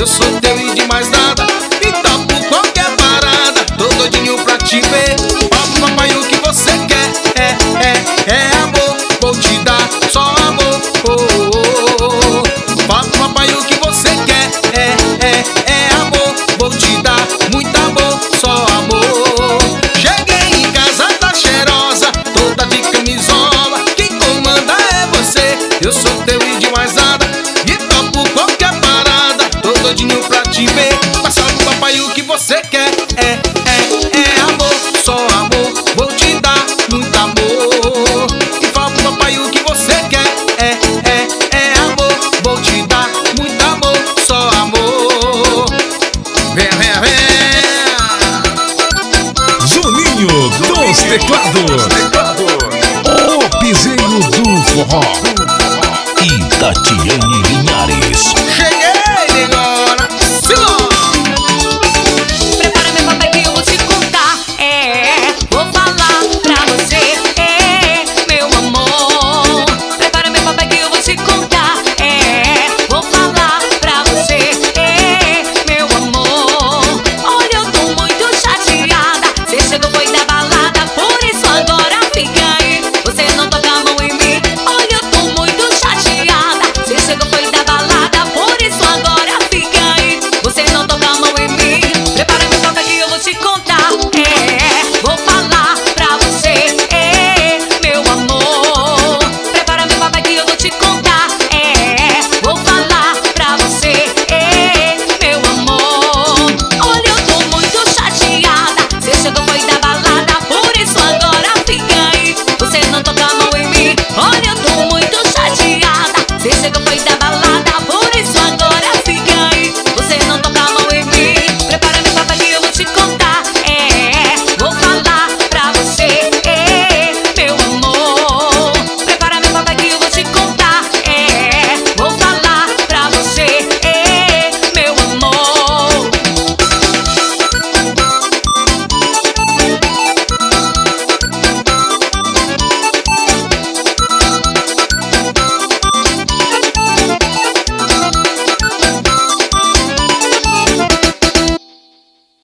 eu sou teu e de mais nada. E topo qualquer parada, tô doidinho pra te ver. Fala pro papai o que você quer. É amor, vou te dar só amor. Fala pro papai o que você quer. É amor, vou te dar muito amor, só amor. Cheguei em casa, tá cheirosa, toda de camisola. Quem comanda é você, eu sou teu e de mais nada. E topo qualquer parada, tô doidinho pra te ver. Mas fala pro papai o que você quer. É amor, só amor, vou te dar muito amor. E fala pro papai o que você quer. É amor, vou te dar muito amor, só amor. Vem. Juninho dos teclados, o piseiro do forró. Itatiane